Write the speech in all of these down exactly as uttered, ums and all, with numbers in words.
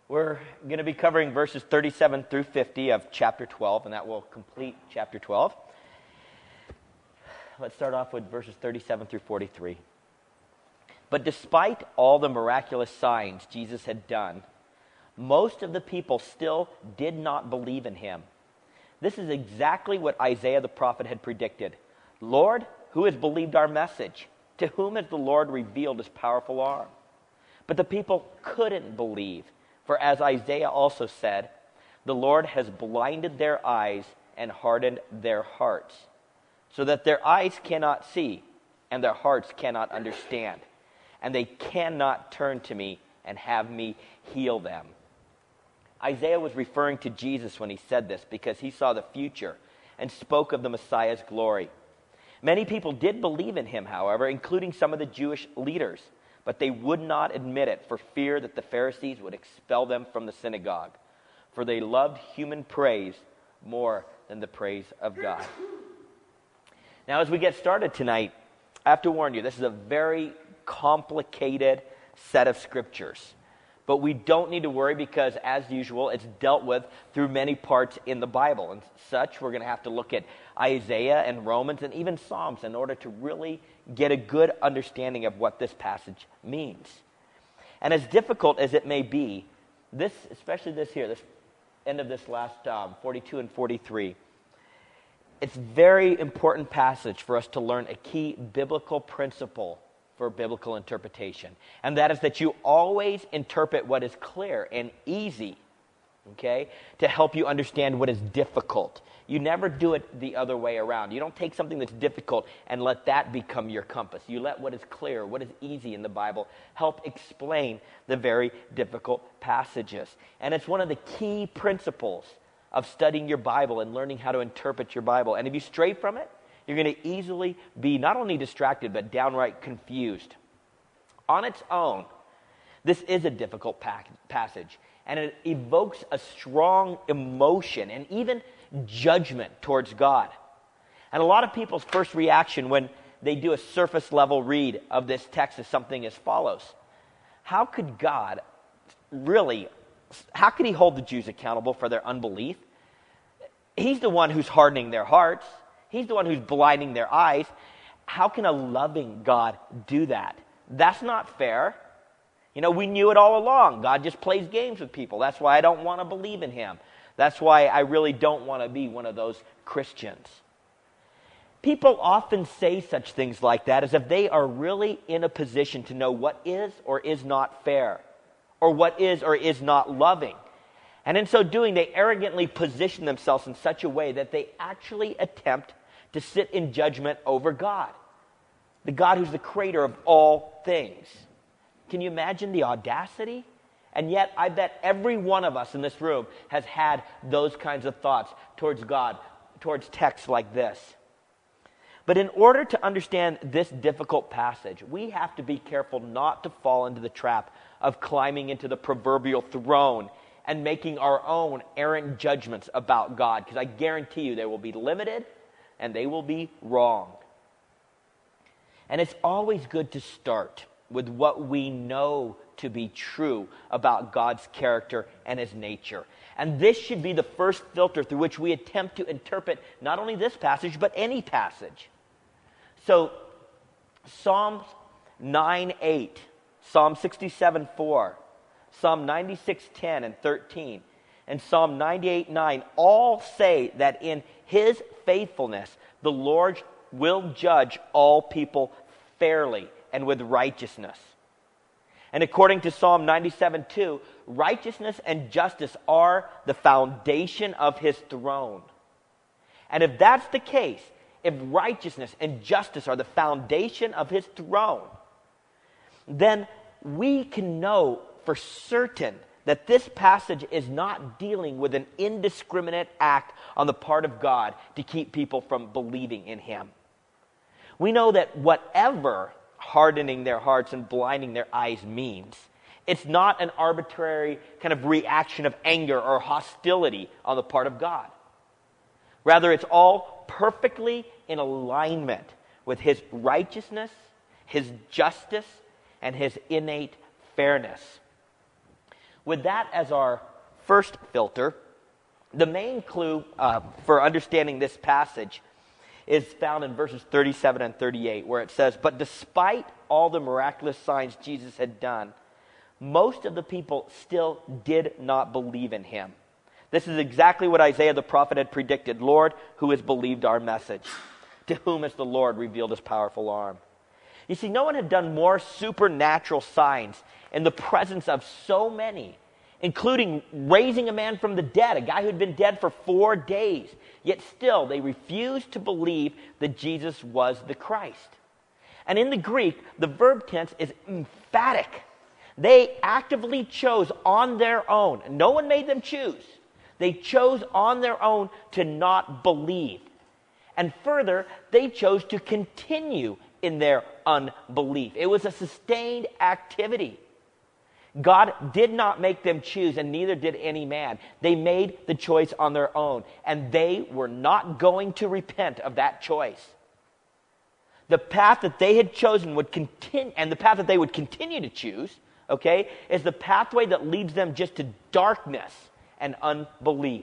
We're going to be covering verses thirty-seven through fifty of chapter twelve, and that will complete chapter twelve. Let's start off with verses thirty-seven through forty-three. But despite all the miraculous signs Jesus had done, most of the people still did not believe in him. This is exactly what Isaiah the prophet had predicted. Lord, who has believed our message? To whom has the Lord revealed his powerful arm? But the people couldn't believe. For as Isaiah also said, the Lord has blinded their eyes and hardened their hearts, so that their eyes cannot see and their hearts cannot understand, and they cannot turn to me and have me heal them. Isaiah was referring to Jesus when he said this because he saw the future and spoke of the Messiah's glory. Many people did believe in him, however, including some of the Jewish leaders, but they would not admit it for fear that the Pharisees would expel them from the synagogue, for they loved human praise more than the praise of God. Now, as we get started tonight, I have to warn you, this is a very complicated set of scriptures. But we don't need to worry because, as usual, it's dealt with through many parts in the Bible. And such, we're going to have to look at Isaiah and Romans and even Psalms in order to really get a good understanding of what this passage means. And as difficult as it may be, this, especially this here, this end of this last um, forty-two and forty-three, it's a very important passage for us to learn a key biblical principle for biblical interpretation. And that is that you always interpret what is clear and easy, okay, to help you understand what is difficult. You never do it the other way around. You don't take something that's difficult and let that become your compass. You let what is clear, what is easy in the Bible, help explain the very difficult passages. And it's one of the key principles of studying your Bible and learning how to interpret your Bible. And if you stray from it, you're going to easily be not only distracted, but downright confused. On its own, this is a difficult pa- passage, and it evokes a strong emotion and even judgment towards God. And a lot of people's first reaction when they do a surface level read of this text is something as follows. How could God really, how could he hold the Jews accountable for their unbelief? He's the one who's hardening their hearts. He's the one who's blinding their eyes. How can a loving God do that? That's not fair. You know, we knew it all along. God just plays games with people. That's why I don't want to believe in him. That's why I really don't want to be one of those Christians. People often say such things like that as if they are really in a position to know what is or is not fair, or what is or is not loving. And in so doing, they arrogantly position themselves in such a way that they actually attempt to sit in judgment over God, the God who's the creator of all things. Can you imagine the audacity? And yet, I bet every one of us in this room has had those kinds of thoughts towards God, towards texts like this. But in order to understand this difficult passage, we have to be careful not to fall into the trap of climbing into the proverbial throne and making our own errant judgments about God, because I guarantee you they will be limited and they will be wrong. And it's always good to start with what we know to be true about God's character and his nature. And this should be the first filter through which we attempt to interpret not only this passage, but any passage. So, Psalms nine eight, Psalm sixty-seven four, Psalm ninety-six ten and thirteen, and Psalm ninety-eight nine all say that in his faithfulness, the Lord will judge all people fairly and with righteousness. And according to Psalm ninety-seven two, righteousness and justice are the foundation of his throne. And if that's the case, if righteousness and justice are the foundation of his throne, then we can know for certain that this passage is not dealing with an indiscriminate act on the part of God to keep people from believing in him. We know that whatever hardening their hearts and blinding their eyes means, it's not an arbitrary kind of reaction of anger or hostility on the part of God. Rather, it's all perfectly in alignment with his righteousness, his justice, and his innate fairness. with that as our first filter, the main clue uh, for understanding this passage is found in verses thirty-seven and thirty-eight, where it says, "But despite all the miraculous signs Jesus had done, most of the people still did not believe in him." This is exactly what Isaiah the prophet had predicted. "Lord, who has believed our message? To whom has the Lord revealed his powerful arm?" You see, no one had done more supernatural signs in the presence of so many, including raising a man from the dead, a guy who had been dead for four days. Yet still, they refused to believe that Jesus was the Christ. And in the Greek, the verb tense is emphatic. They actively chose on their own. No one made them choose. They chose on their own to not believe. And further, they chose to continue in their unbelief. It was a sustained activity. God did not make them choose, and neither did any man. They made the choice on their own, and they were not going to repent of that choice. The path that they had chosen would continue, and the path that they would continue to choose, okay, is the pathway that leads them just to darkness and unbelief.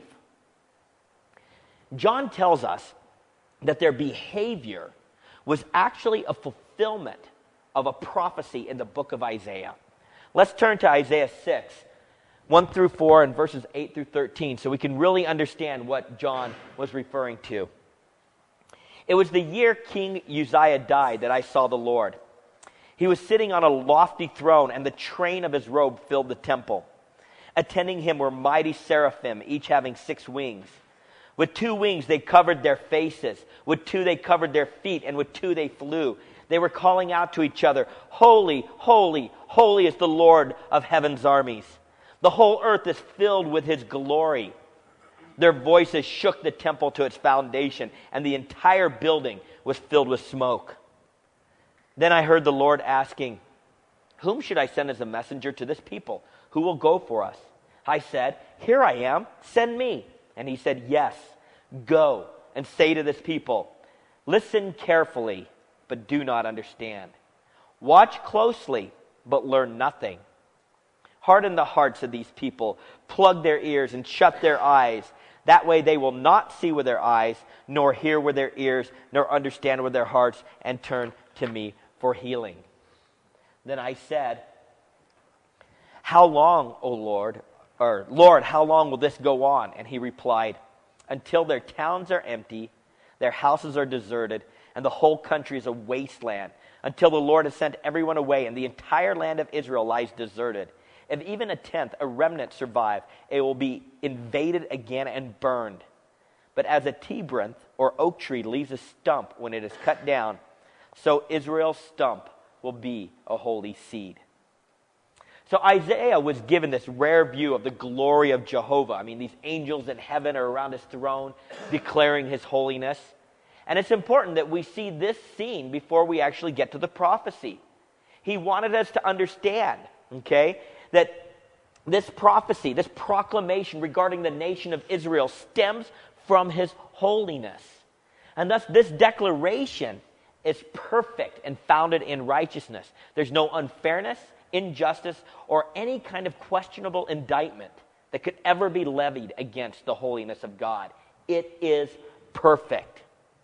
John tells us that their behavior was actually a fulfillment of a prophecy in the book of Isaiah. Let's turn to Isaiah six, one through four, and verses eight through thirteen, so we can really understand what John was referring to. "It was the year King Uzziah died that I saw the Lord. He was sitting on a lofty throne, and the train of his robe filled the temple. Attending him were mighty seraphim, each having six wings. With two wings they covered their faces, with two they covered their feet, and with two they flew. They were calling out to each other, 'Holy, holy, holy is the Lord of heaven's armies. The whole earth is filled with his glory.' Their voices shook the temple to its foundation, and the entire building was filled with smoke. Then I heard the Lord asking, 'Whom should I send as a messenger to this people? Who will go for us?' I said, 'Here I am, send me.' And he said, 'Yes, go and say to this people, listen carefully, but do not understand. Watch closely, but learn nothing. Harden the hearts of these people, plug their ears and shut their eyes. That way they will not see with their eyes, nor hear with their ears, nor understand with their hearts, and turn to me for healing.' Then I said, 'How long, O Lord?' Or, 'Lord, how long will this go on?' And he replied, 'Until their towns are empty, their houses are deserted, and the whole country is a wasteland, until the Lord has sent everyone away, and the entire land of Israel lies deserted. If even a tenth, a remnant, survive, it will be invaded again and burned. But as a terebinth or oak tree leaves a stump when it is cut down, so Israel's stump will be a holy seed.'" So Isaiah was given this rare view of the glory of Jehovah. I mean, these angels in heaven are around his throne declaring his holiness. And it's important that we see this scene before we actually get to the prophecy. He wanted us to understand, okay, that this prophecy, this proclamation regarding the nation of Israel stems from his holiness. And thus this declaration is perfect and founded in righteousness. There's no unfairness, injustice, or any kind of questionable indictment that could ever be levied against the holiness of God. It is perfect.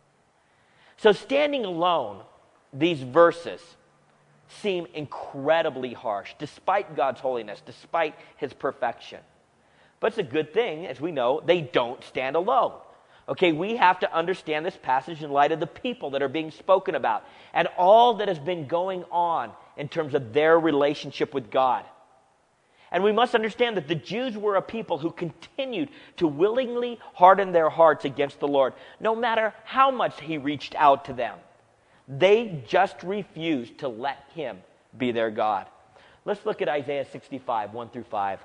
So standing alone, these verses seem incredibly harsh, despite God's holiness, despite his perfection. But it's a good thing, as we know, they don't stand alone. Okay, we have to understand this passage in light of the people that are being spoken about and all that has been going on in terms of their relationship with God. And we must understand that the Jews were a people who continued to willingly harden their hearts against the Lord, no matter how much he reached out to them. They just refused to let him be their God. Let's look at Isaiah sixty-five, one through five.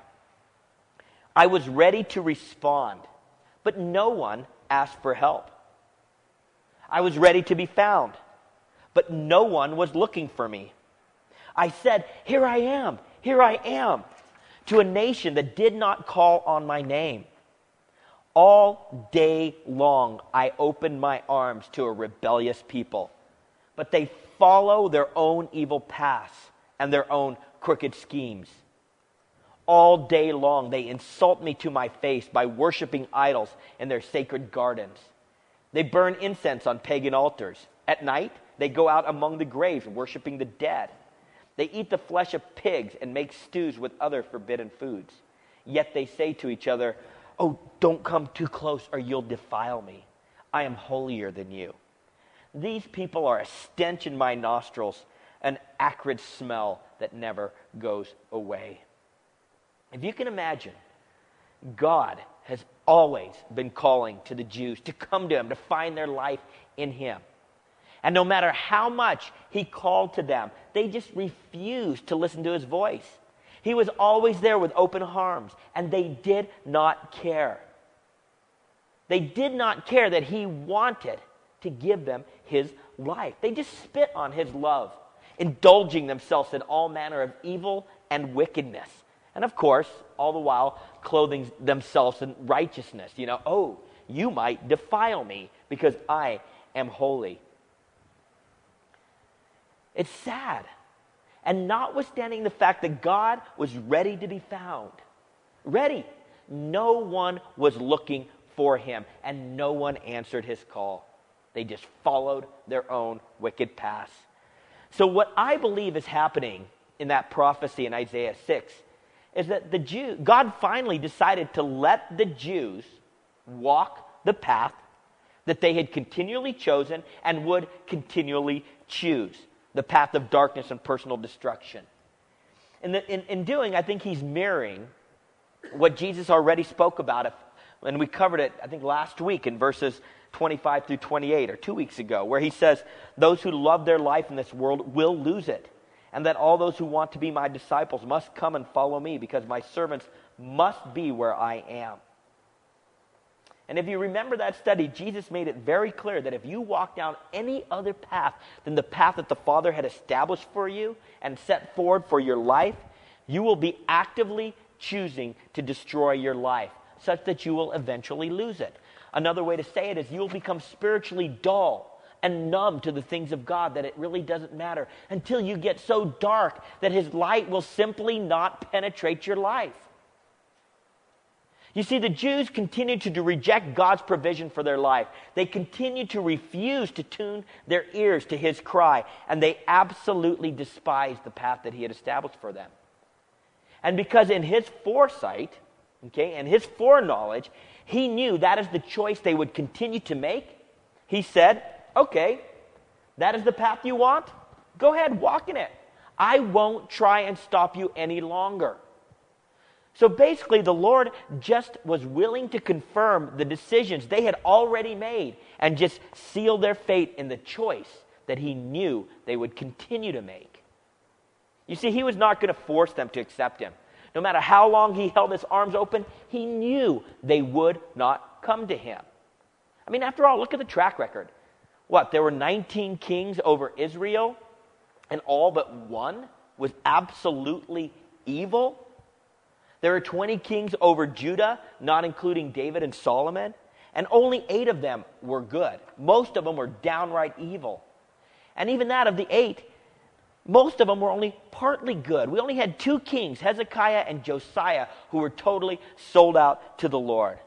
"I was ready to respond, but no one asked for help. I was ready to be found, but no one was looking for me. I said, 'Here I am, here I am,' to a nation that did not call on my name. All day long I opened my arms to a rebellious people, but they follow their own evil paths and their own crooked schemes. All day long they insult me to my face by worshiping idols in their sacred gardens. They burn incense on pagan altars. At night, they go out among the graves, worshiping the dead. They eat the flesh of pigs and make stews with other forbidden foods. Yet they say to each other, "Oh, don't come too close or you'll defile me. I am holier than you." These people are a stench in my nostrils, an acrid smell that never goes away. If you can imagine, God has always been calling to the Jews to come to him, to find their life in him. And no matter how much he called to them, they just refused to listen to his voice. He was always there with open arms, and they did not care. They did not care that he wanted to give them his life. They just spit on his love, indulging themselves in all manner of evil and wickedness. And of course, all the while clothing themselves in righteousness. You know, oh, you might defile me because I am holy. It's sad. And notwithstanding the fact that God was ready to be found, ready, no one was looking for him, and no one answered his call. They just followed their own wicked paths. So what I believe is happening in that prophecy in Isaiah six is that the Jew, God finally decided to let the Jews walk the path that they had continually chosen and would continually choose, the path of darkness and personal destruction. In, the, in, in doing, I think he's mirroring what Jesus already spoke about, if, and we covered it, I think, last week in verses twenty-five through twenty-eight, or two weeks ago, where he says, "Those who love their life in this world will lose it, and that all those who want to be my disciples must come and follow me, because my servants must be where I am." And if you remember that study, Jesus made it very clear that if you walk down any other path than the path that the Father had established for you and set forward for your life, you will be actively choosing to destroy your life, such that you will eventually lose it. Another way to say it is you will become spiritually dull and numb to the things of God that it really doesn't matter until you get so dark that his light will simply not penetrate your life. You see, the Jews continued to reject God's provision for their life. They continued to refuse to tune their ears to his cry, and they absolutely despised the path that he had established for them. And because in his foresight, okay, and his foreknowledge, he knew that is the choice they would continue to make, he said, "Okay, that is the path you want? Go ahead, walk in it. I won't try and stop you any longer." So basically, the Lord just was willing to confirm the decisions they had already made and just seal their fate in the choice that he knew they would continue to make. You see, he was not going to force them to accept him. No matter how long he held his arms open, he knew they would not come to him. I mean, after all, look at the track record. What, there were nineteen kings over Israel, and all but one was absolutely evil? There were twenty kings over Judah, not including David and Solomon, and only eight of them were good. Most of them were downright evil. And even that, of the eight, most of them were only partly good. We only had two kings, Hezekiah and Josiah, who were totally sold out to the Lord.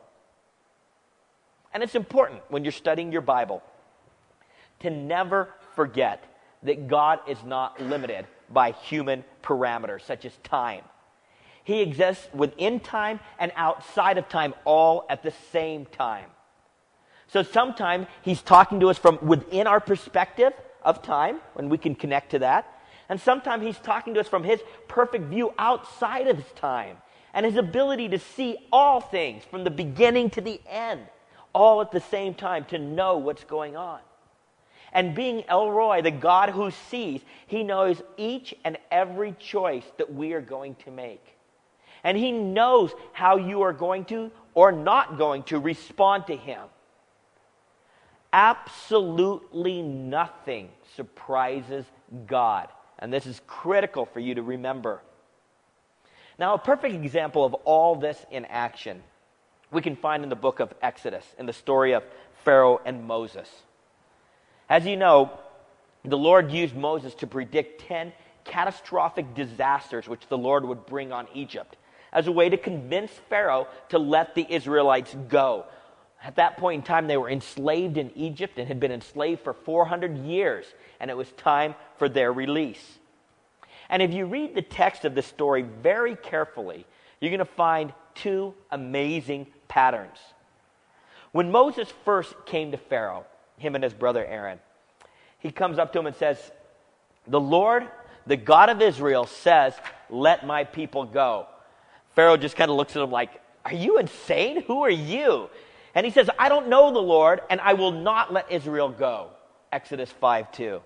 And it's important when you're studying your Bible to never forget that God is not limited by human parameters, such as time. He exists within time and outside of time, all at the same time. So sometimes he's talking to us from within our perspective of time, when we can connect to that. And sometimes he's talking to us from his perfect view outside of his time, and his ability to see all things from the beginning to the end, all at the same time, to know what's going on. And being El Roi, the God who sees, he knows each and every choice that we are going to make. And he knows how you are going to or not going to respond to him. Absolutely nothing surprises God. And this is critical for you to remember. Now, a perfect example of all this in action we can find in the book of Exodus, in the story of Pharaoh and Moses. As you know, the Lord used Moses to predict ten catastrophic disasters which the Lord would bring on Egypt. as a way to convince Pharaoh to let the Israelites go. At that point in time, they were enslaved in Egypt and had been enslaved for four hundred years, and it was time for their release. And if you read the text of this story very carefully, you're going to find two amazing patterns. When Moses first came to Pharaoh, him and his brother Aaron, he comes up to him and says, "The Lord, the God of Israel, says, 'Let my people go.'" Pharaoh just kind of looks at him like, "Are you insane? Who are you?" And he says, "I don't know the Lord, and I will not let Israel go." Exodus five two.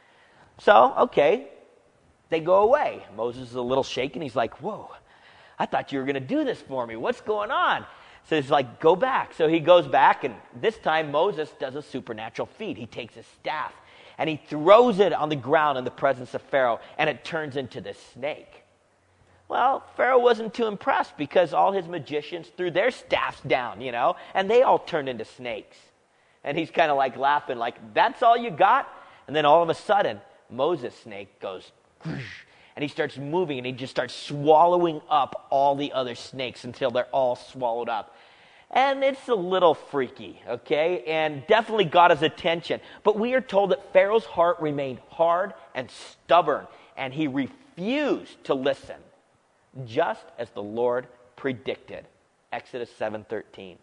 So, okay, they go away. Moses is a little shaken. He's like, "Whoa, I thought you were going to do this for me. What's going on?" So he's like, "Go back." So he goes back, and this time Moses does a supernatural feat. He takes his staff, and he throws it on the ground in the presence of Pharaoh, and it turns into this snake. Well, Pharaoh wasn't too impressed because all his magicians threw their staffs down, you know, and they all turned into snakes. And he's kind of like laughing, like, "That's all you got?" And then all of a sudden, Moses' snake goes, and he starts moving, and he just starts swallowing up all the other snakes until they're all swallowed up. And it's a little freaky, okay, and definitely got his attention. But we are told that Pharaoh's heart remained hard and stubborn, and he refused to listen, just as the Lord predicted. Exodus seven thirteen.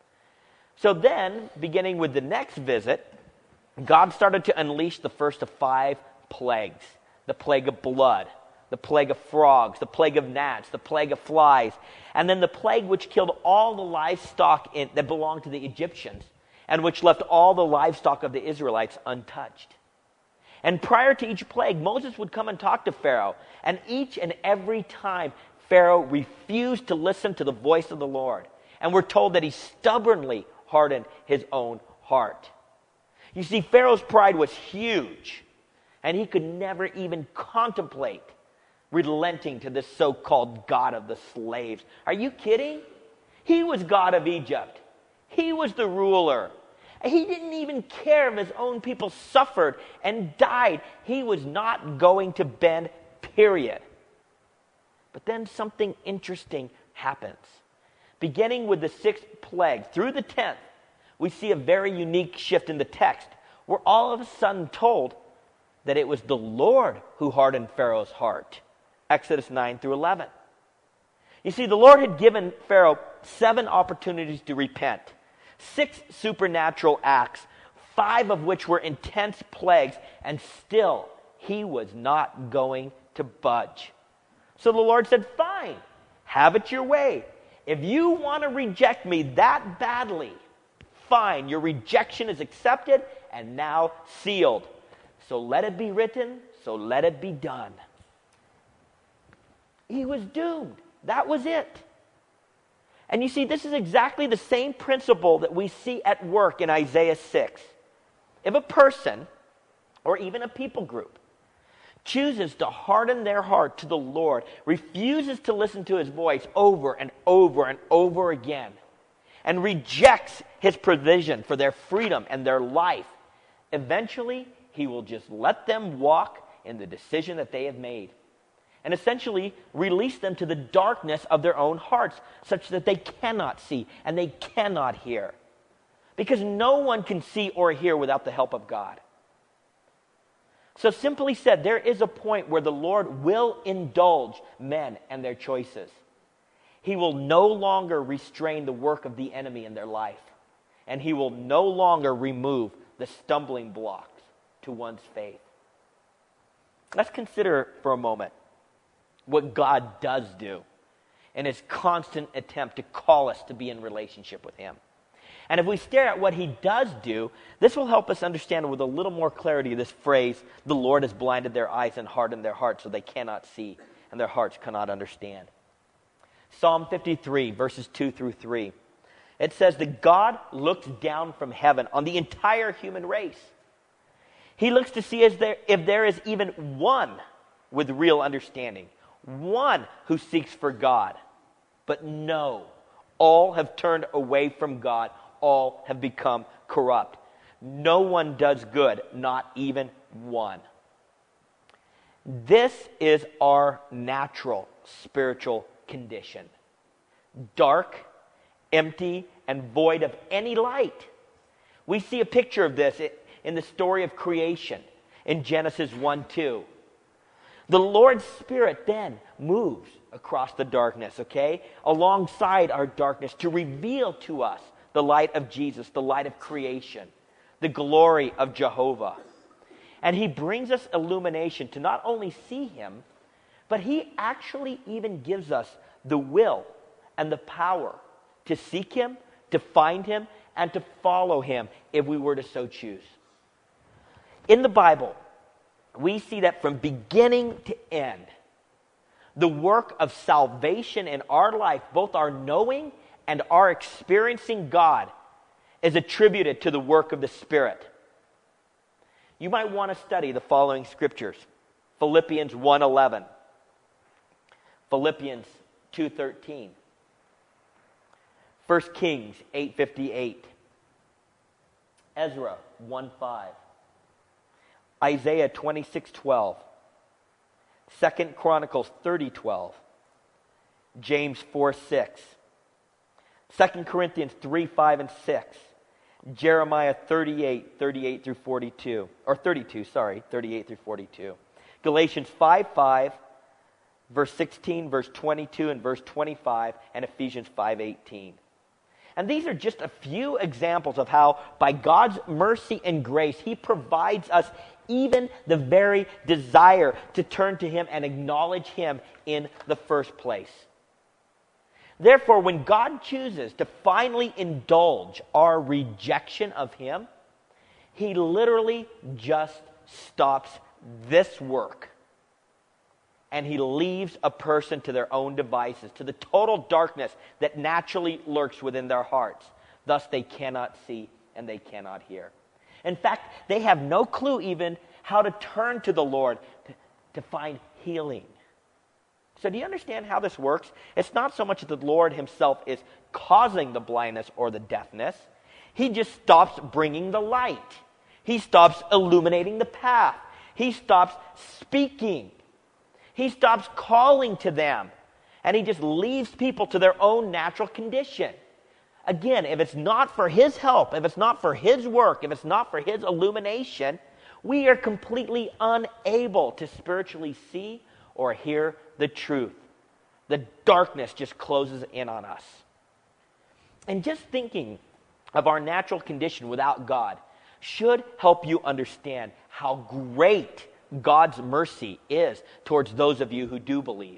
So then, beginning with the next visit, God started to unleash the first of five plagues. The plague of blood, the plague of frogs, the plague of gnats, the plague of flies, and then the plague which killed all the livestock in, that belonged to the Egyptians, and which left all the livestock of the Israelites untouched. And prior to each plague, Moses would come and talk to Pharaoh, and each and every time Pharaoh refused to listen to the voice of the Lord. And we're told that he stubbornly hardened his own heart. You see, Pharaoh's pride was huge, and he could never even contemplate relenting to this so-called God of the slaves. Are you kidding? He was God of Egypt. He was the ruler. He didn't even care if his own people suffered and died. He was not going to bend, period. But then something interesting happens. Beginning with the sixth plague through the tenth, we see a very unique shift in the text. We're all of a sudden told that it was the Lord who hardened Pharaoh's heart. Exodus nine through eleven. You see, the Lord had given Pharaoh seven opportunities to repent. Six supernatural acts, five of which were intense plagues, and still he was not going to budge. So the Lord said, "Fine, have it your way. If you want to reject me that badly, fine, your rejection is accepted and now sealed. So let it be written, so let it be done." He was doomed. That was it. And you see, this is exactly the same principle that we see at work in Isaiah six. If a person, or even a people group, chooses to harden their heart to the Lord, refuses to listen to his voice over and over and over again, and rejects his provision for their freedom and their life, eventually he will just let them walk in the decision that they have made, and essentially release them to the darkness of their own hearts, such that they cannot see and they cannot hear. Because no one can see or hear without the help of God. So simply said, there is a point where the Lord will indulge men and their choices. He will no longer restrain the work of the enemy in their life. And he will no longer remove the stumbling blocks to one's faith. Let's consider for a moment what God does do in his constant attempt to call us to be in relationship with him. And if we stare at what he does do, this will help us understand with a little more clarity this phrase, "The Lord has blinded their eyes and hardened their hearts so they cannot see, and their hearts cannot understand." Psalm fifty-three, verses two through three. It says that God looks down from heaven on the entire human race. He looks to see if there, if there is even one with real understanding, one who seeks for God. But no, all have turned away from God. All have become corrupt. No one does good, not even one. This is our natural spiritual condition. Dark, empty, and void of any light. We see a picture of this in the story of creation in Genesis one two. The Lord's Spirit then moves across the darkness, okay, alongside our darkness to reveal to us the light of Jesus, the light of creation, the glory of Jehovah. And he brings us illumination to not only see him, but he actually even gives us the will and the power to seek him, to find him, and to follow him if we were to so choose. In the Bible, we see that from beginning to end, the work of salvation in our life, both our knowing and our experiencing God, is attributed to the work of the Spirit. You might want to study the following scriptures. Philippians one eleven. Philippians two thirteen. First Kings eight fifty-eight. Ezra one five. Isaiah twenty-six twelve. Second Chronicles thirty twelve. James four six. Second Corinthians three five and six. Jeremiah thirty-eight thirty-eight through forty-two. Or thirty-two, sorry, thirty-eight through forty-two. Galatians five five, verse sixteen, verse twenty-two, and verse twenty-five, and Ephesians five eighteen. And these are just a few examples of how, by God's mercy and grace, he provides us even the very desire to turn to him and acknowledge him in the first place. Therefore, when God chooses to finally indulge our rejection of him, he literally just stops this work. And he leaves a person to their own devices, to the total darkness that naturally lurks within their hearts. Thus, they cannot see and they cannot hear. In fact, they have no clue even how to turn to the Lord to, to find healing. So do you understand how this works? It's not so much that the Lord himself is causing the blindness or the deafness. He just stops bringing the light. He stops illuminating the path. He stops speaking. He stops calling to them. And he just leaves people to their own natural condition. Again, if it's not for his help, if it's not for his work, if it's not for his illumination, we are completely unable to spiritually see or hear the truth. The darkness just closes in on us. And just thinking of our natural condition without God should help you understand how great God's mercy is towards those of you who do believe.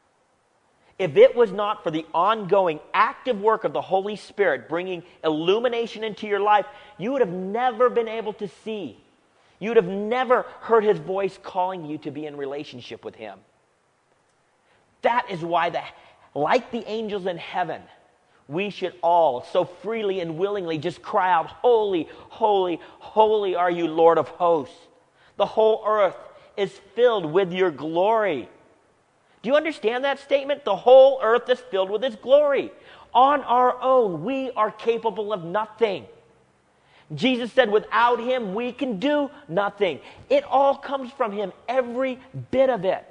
If it was not for the ongoing active work of the Holy Spirit bringing illumination into your life, you would have never been able to see. You would have never heard his voice calling you to be in relationship with him. That is why, the, like the angels in heaven, we should all so freely and willingly just cry out, "Holy, holy, holy are you, Lord of hosts. The whole earth is filled with your glory." Do you understand that statement? The whole earth is filled with his glory. On our own, we are capable of nothing. Jesus said, without him, we can do nothing. It all comes from him, every bit of it.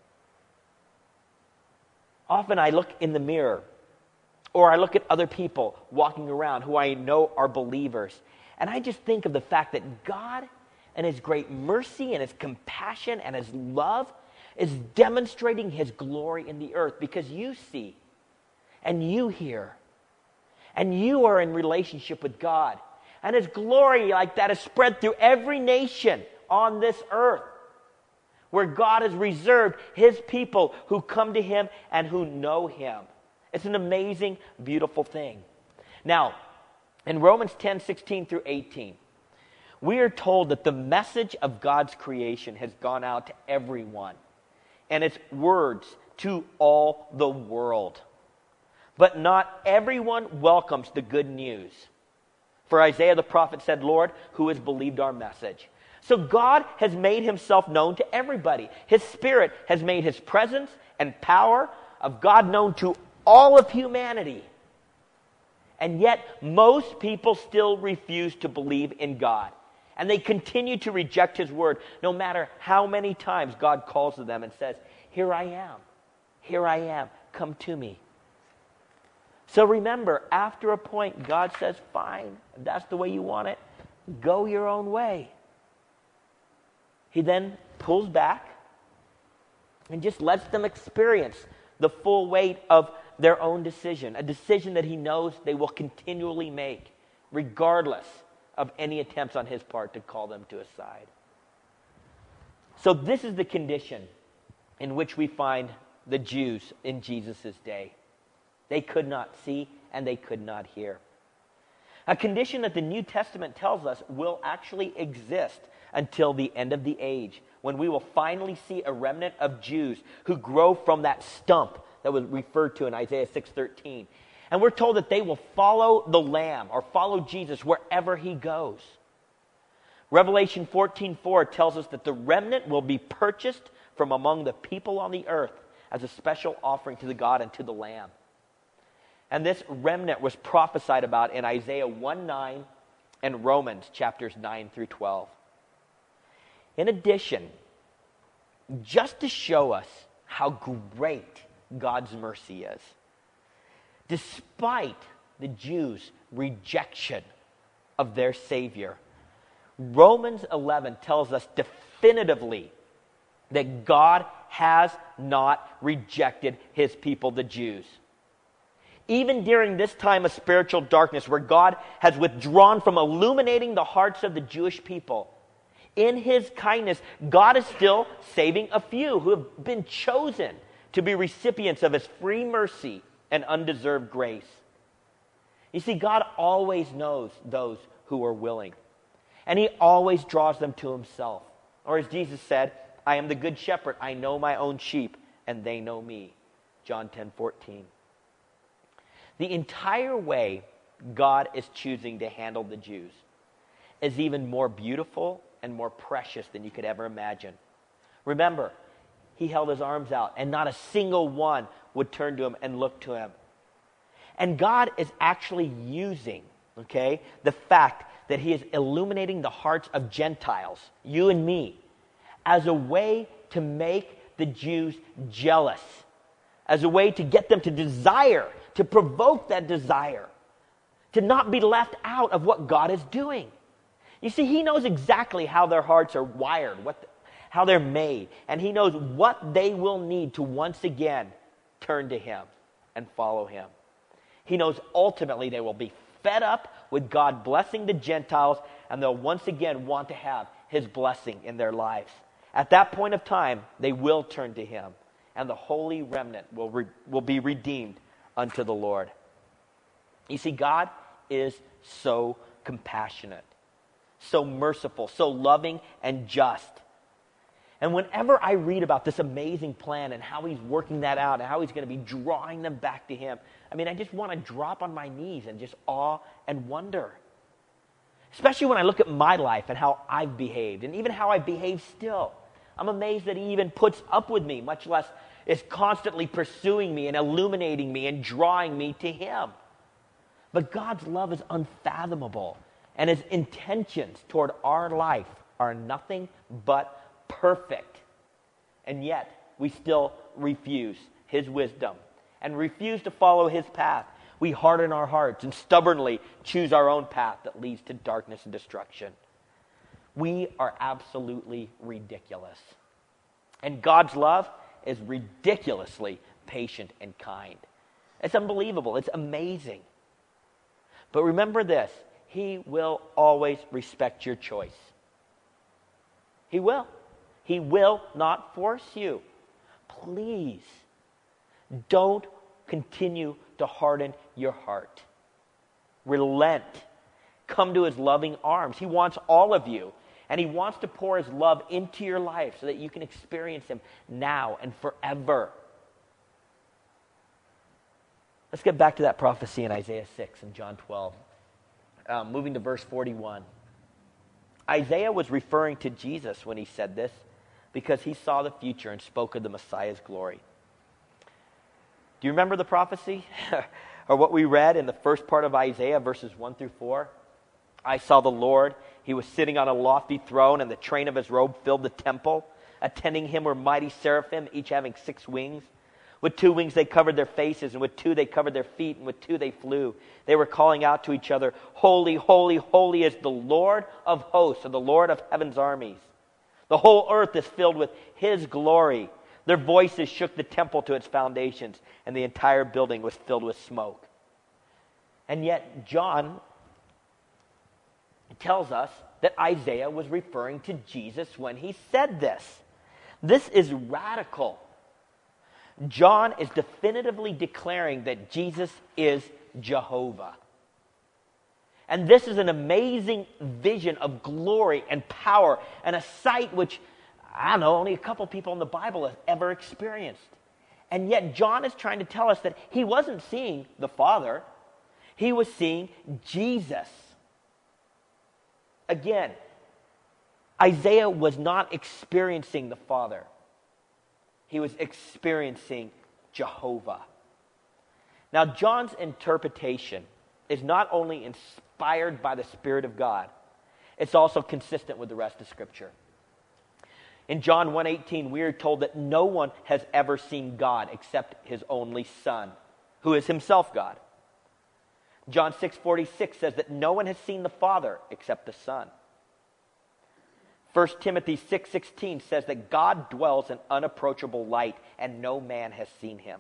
Often I look in the mirror, or I look at other people walking around who I know are believers, and I just think of the fact that God and his great mercy and his compassion and his love is demonstrating his glory in the earth, because you see and you hear and you are in relationship with God, and his glory like that is spread through every nation on this earth, where God has reserved his people who come to him and who know him. It's an amazing, beautiful thing. Now, in Romans ten sixteen through eighteen, we are told that the message of God's creation has gone out to everyone, and its words to all the world. But not everyone welcomes the good news. For Isaiah the prophet said, "Lord, who has believed our message?" So God has made himself known to everybody. His Spirit has made his presence and power of God known to all of humanity. And yet, most people still refuse to believe in God. And they continue to reject his word, no matter how many times God calls to them and says, "Here I am. Here I am. come to me. So remember, after a point, God says, fine, if that's the way you want it, go your own way. He then pulls back and just lets them experience the full weight of their own decision, a decision that he knows they will continually make, regardless of any attempts on his part to call them to his side. So this is the condition in which we find the Jews in Jesus' day. They could not see and they could not hear. A condition that the New Testament tells us will actually exist until the end of the age, when we will finally see a remnant of Jews who grow from that stump that was referred to in Isaiah six thirteen. And we're told that they will follow the Lamb or follow Jesus wherever he goes. Revelation fourteen four tells us that the remnant will be purchased from among the people on the earth as a special offering to the God and to the Lamb. And this remnant was prophesied about in Isaiah one nine and Romans chapters nine through twelve. In addition, just to show us how great God's mercy is, despite the Jews' rejection of their Savior, Romans eleven tells us definitively that God has not rejected his people, the Jews. Even during this time of spiritual darkness, where God has withdrawn from illuminating the hearts of the Jewish people, in his kindness, God is still saving a few who have been chosen to be recipients of his free mercy and undeserved grace. You see, God always knows those who are willing, and he always draws them to himself. Or as Jesus said, I am the good shepherd. I know my own sheep, and they know me. John ten fourteen. The entire way God is choosing to handle the Jews is even more beautiful and more precious than you could ever imagine. Remember, he held his arms out, and not a single one would turn to him and look to him. And God is actually using, okay, the fact that he is illuminating the hearts of Gentiles, you and me, as a way to make the Jews jealous, as a way to get them to desire, to provoke that desire, to not be left out of what God is doing. You see, he knows exactly how their hearts are wired, what the, how they're made, and he knows what they will need to once again turn to him and follow him. He knows ultimately they will be fed up with God blessing the Gentiles, and they'll once again want to have his blessing in their lives. At that point of time, they will turn to him, and the holy remnant will, re, will be redeemed unto the Lord. You see, God is so compassionate, so merciful, so loving and just. And whenever I read about this amazing plan and how he's working that out and how he's going to be drawing them back to him, I mean, I just want to drop on my knees and just awe and wonder. Especially when I look at my life and how I've behaved and even how I behave still. I'm amazed that he even puts up with me, much less is constantly pursuing me and illuminating me and drawing me to him. But God's love is unfathomable, and his intentions toward our life are nothing but perfect. And yet, we still refuse his wisdom and refuse to follow his path. We harden our hearts and stubbornly choose our own path that leads to darkness and destruction. We are absolutely ridiculous. And God's love is ridiculously patient and kind. It's unbelievable. It's amazing. But remember this, he will always respect your choice. He will. He will not force you. Please, don't continue to harden your heart. Relent. Come to his loving arms. He wants all of you. And he wants to pour his love into your life so that you can experience him now and forever. Let's get back to that prophecy in Isaiah six and John twelve. Um, moving to verse forty-one. Isaiah was referring to Jesus when he said this because he saw the future and spoke of the Messiah's glory. Do you remember the prophecy? Or what we read in the first part of Isaiah, verses one through four? I saw the Lord. He was sitting on a lofty throne, and the train of his robe filled the temple. Attending him were mighty seraphim, each having six wings. With two wings they covered their faces, and with two they covered their feet, and with two they flew. They were calling out to each other, "Holy, holy, holy is the Lord of hosts," or the Lord of heaven's armies. The whole earth is filled with His glory. Their voices shook the temple to its foundations, and the entire building was filled with smoke. And yet John tells us that Isaiah was referring to Jesus when he said this. This is radical. John is definitively declaring that Jesus is Jehovah. And this is an amazing vision of glory and power, and a sight which, I don't know, only a couple people in the Bible have ever experienced. And yet John is trying to tell us that he wasn't seeing the Father. He was seeing Jesus. Again, Isaiah was not experiencing the Father. He was experiencing Jehovah. Now, John's interpretation is not only inspired by the Spirit of God, it's also consistent with the rest of Scripture. In John one eighteen, we are told that no one has ever seen God except His only Son, who is Himself God. John six forty-six says that no one has seen the Father except the Son. First Timothy six sixteen says that God dwells in unapproachable light, and no man has seen Him.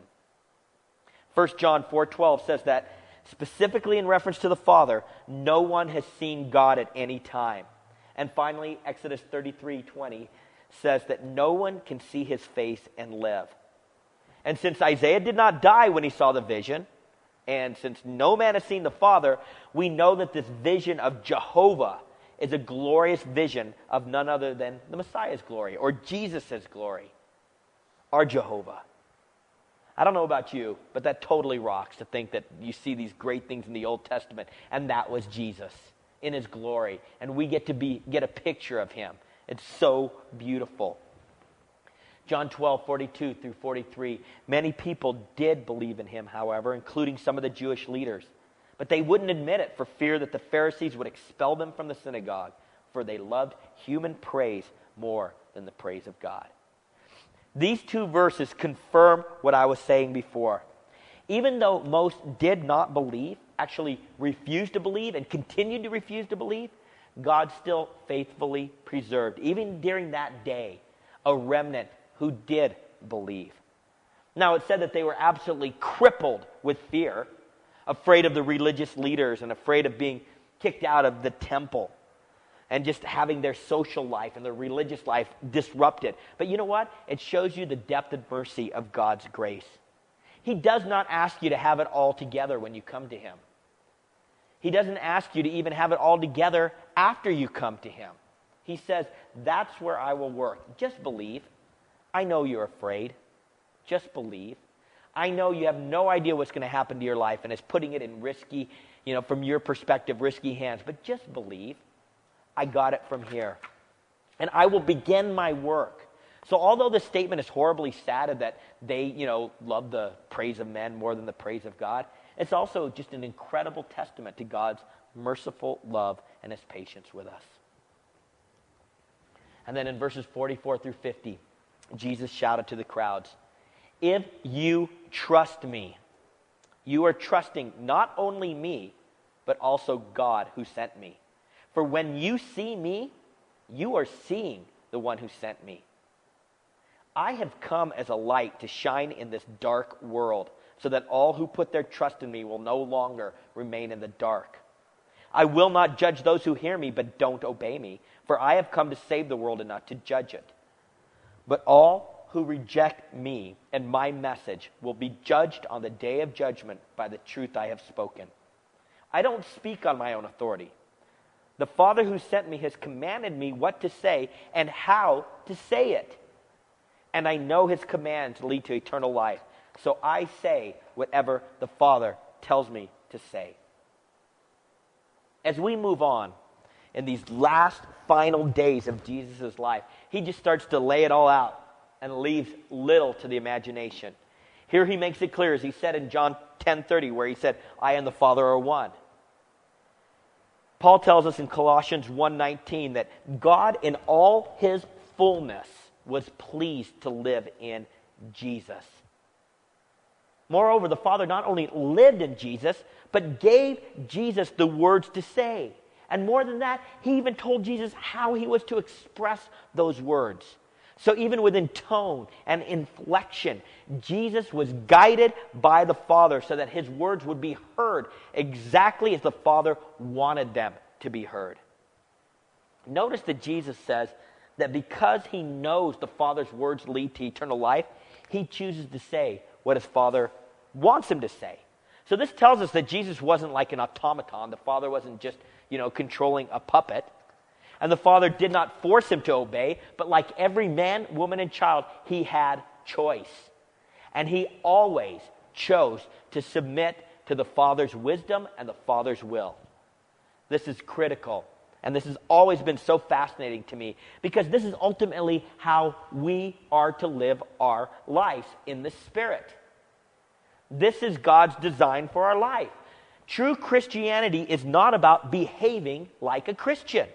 First John four twelve says that, specifically in reference to the Father, no one has seen God at any time. And finally, Exodus thirty-three twenty says that no one can see His face and live. And since Isaiah did not die when he saw the vision, and since no man has seen the Father, we know that this vision of Jehovah is a glorious vision of none other than the Messiah's glory, or Jesus' glory, our Jehovah. I don't know about you, but that totally rocks to think that you see these great things in the Old Testament, and that was Jesus in His glory, and we get to be get a picture of Him. It's so beautiful. John twelve forty-two through forty-three, many people did believe in Him, however, including some of the Jewish leaders. But they wouldn't admit it for fear that the Pharisees would expel them from the synagogue, for they loved human praise more than the praise of God. These two verses confirm what I was saying before. Even though most did not believe, actually refused to believe and continued to refuse to believe, God still faithfully preserved, even during that day, a remnant who did believe. Now, it said that they were absolutely crippled with fear, afraid of the religious leaders and afraid of being kicked out of the temple and just having their social life and their religious life disrupted. But you know what? It shows you the depth and mercy of God's grace. He does not ask you to have it all together when you come to Him. He doesn't ask you to even have it all together after you come to Him. He says, that's where I will work. Just believe. I know you're afraid. Just believe. I know you have no idea what's going to happen to your life, and it's putting it in risky, you know, from your perspective, risky hands. But just believe. I got it from here. And I will begin my work. So although the statement is horribly sad that they, you know, love the praise of men more than the praise of God, it's also just an incredible testament to God's merciful love and His patience with us. And then in verses forty-four through fifty, Jesus shouted to the crowds, "If you trust me, you are trusting not only me, but also God who sent me. For when you see me, you are seeing the one who sent me. I have come as a light to shine in this dark world, so that all who put their trust in me will no longer remain in the dark. I will not judge those who hear me but don't obey me, for I have come to save the world and not to judge it. But all who reject me and my message will be judged on the day of judgment by the truth I have spoken. I don't speak on my own authority. The Father who sent me has commanded me what to say and how to say it. And I know His commands lead to eternal life. So I say whatever the Father tells me to say." As we move on in these last final days of Jesus' life, He just starts to lay it all out and leaves little to the imagination. Here He makes it clear, as He said in John ten thirty, where He said, "I and the Father are one." Paul tells us in Colossians one nineteen that God in all His fullness was pleased to live in Jesus. Moreover, the Father not only lived in Jesus, but gave Jesus the words to say. And more than that, he even told Jesus how he was to express those words. So even within tone and inflection, Jesus was guided by the Father so that his words would be heard exactly as the Father wanted them to be heard. Notice that Jesus says that because he knows the Father's words lead to eternal life, he chooses to say what his Father wants him to say. So this tells us that Jesus wasn't like an automaton. The Father wasn't just, you know, controlling a puppet. And the Father did not force him to obey, but like every man, woman, and child, he had choice. And he always chose to submit to the Father's wisdom and the Father's will. This is critical. And this has always been so fascinating to me, because this is ultimately how we are to live our lives in the Spirit. This is God's design for our life. True Christianity is not about behaving like a Christian.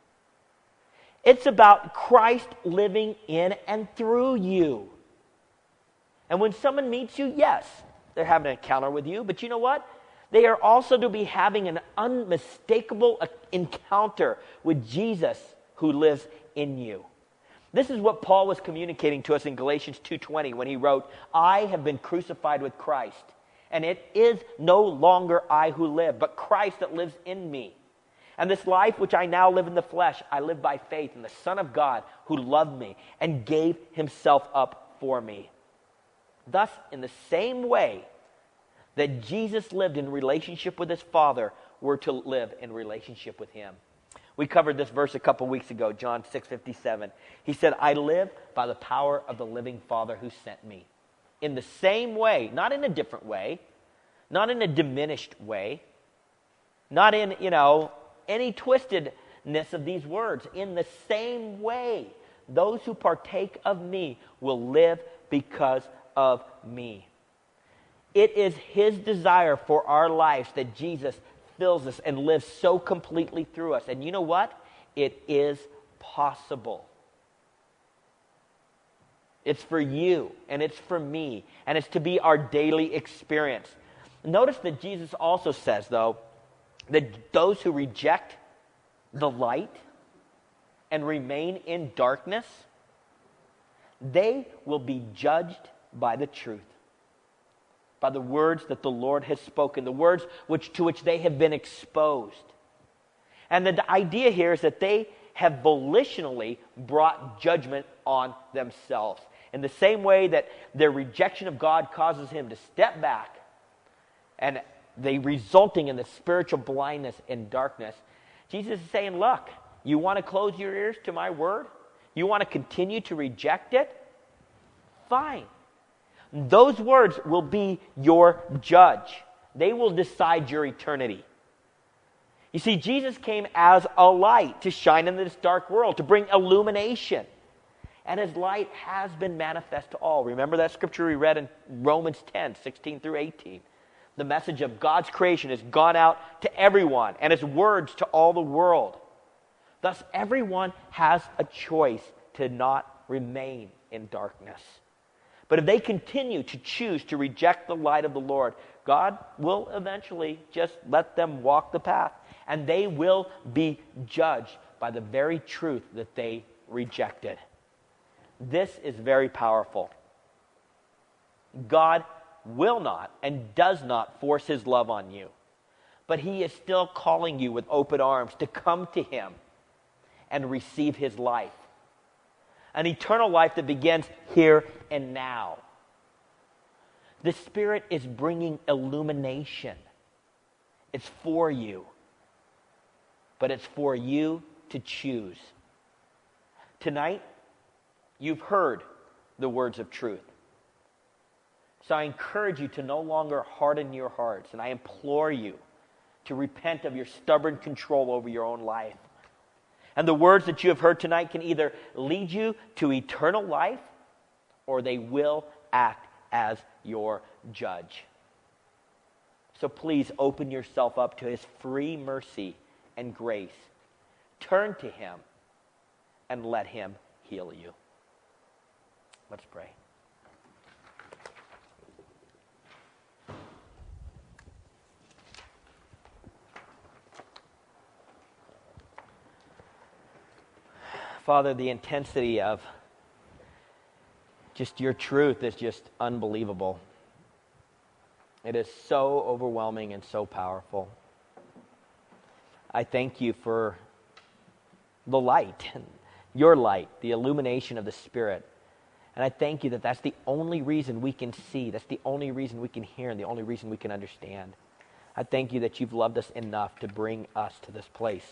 It's about Christ living in and through you. And when someone meets you, yes, they're having an encounter with you, but you know what? They are also to be having an unmistakable encounter with Jesus who lives in you. This is what Paul was communicating to us in Galatians two twenty when he wrote, I have been crucified with Christ, and it is no longer I who live, but Christ that lives in me. And this life which I now live in the flesh, I live by faith in the Son of God who loved me and gave himself up for me. Thus, in the same way that Jesus lived in relationship with his Father, we're to live in relationship with him. We covered this verse a couple weeks ago, John six fifty-seven. He said, I live by the power of the living Father who sent me. In the same way, not in a different way, not in a diminished way, not in, you know, any twistedness of these words. In the same way, those who partake of me will live because of me. It is his desire for our lives that Jesus fills us and lives so completely through us. And you know what? It is possible. It's for you, and it's for me, and it's to be our daily experience. Notice that Jesus also says, though, that those who reject the light and remain in darkness, they will be judged by the truth, by the words that the Lord has spoken, the words which to which they have been exposed. And the idea here is that they have volitionally brought judgment on themselves. In the same way that their rejection of God causes him to step back, and they resulting in the spiritual blindness and darkness, Jesus is saying, look, you want to close your ears to my word? You want to continue to reject it? Fine. Those words will be your judge. They will decide your eternity. You see, Jesus came as a light to shine in this dark world, to bring illumination. And his light has been manifest to all. Remember that scripture we read in Romans ten, sixteen through eighteen. The message of God's creation has gone out to everyone, and his words to all the world. Thus, everyone has a choice to not remain in darkness. But if they continue to choose to reject the light of the Lord, God will eventually just let them walk the path, and they will be judged by the very truth that they rejected. This is very powerful. God will not and does not force his love on you, but he is still calling you with open arms to come to him and receive his life. An eternal life that begins here and now. The Spirit is bringing illumination. It's for you. But it's for you to choose. Tonight, you've heard the words of truth. So I encourage you to no longer harden your hearts. And I implore you to repent of your stubborn control over your own life. And the words that you have heard tonight can either lead you to eternal life, or they will act as your judge. So please open yourself up to his free mercy and grace. Turn to him and let him heal you. Let's pray. Father, the intensity of just your truth is just unbelievable. It is so overwhelming and so powerful. I thank you for the light, your light, the illumination of the Spirit. And I thank you that that's the only reason we can see, that's the only reason we can hear, and the only reason we can understand. I thank you that you've loved us enough to bring us to this place.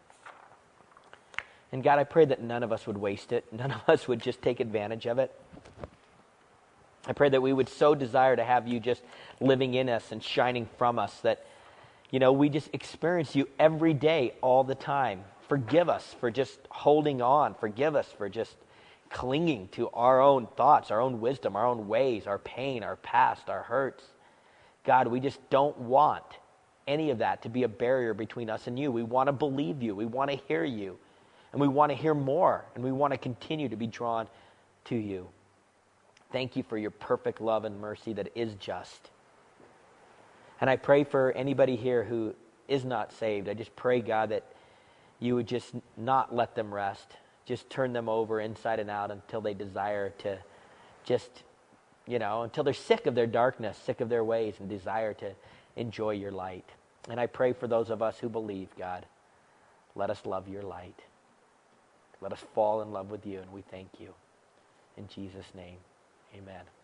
And God, I pray that none of us would waste it. None of us would just take advantage of it. I pray that we would so desire to have you just living in us and shining from us that, you know, we just experience you every day, all the time. Forgive us for just holding on. Forgive us for just clinging to our own thoughts, our own wisdom, our own ways, our pain, our past, our hurts. God, we just don't want any of that to be a barrier between us and you. We want to believe you. We want to hear you. And we want to hear more. And we want to continue to be drawn to you. Thank you for your perfect love and mercy that is just. And I pray for anybody here who is not saved. I just pray, God, that you would just not let them rest. Just turn them over inside and out until they desire to just, you know, until they're sick of their darkness, sick of their ways, and desire to enjoy your light. And I pray for those of us who believe, God, let us love your light. Let us fall in love with you, and we thank you. In Jesus' name, amen.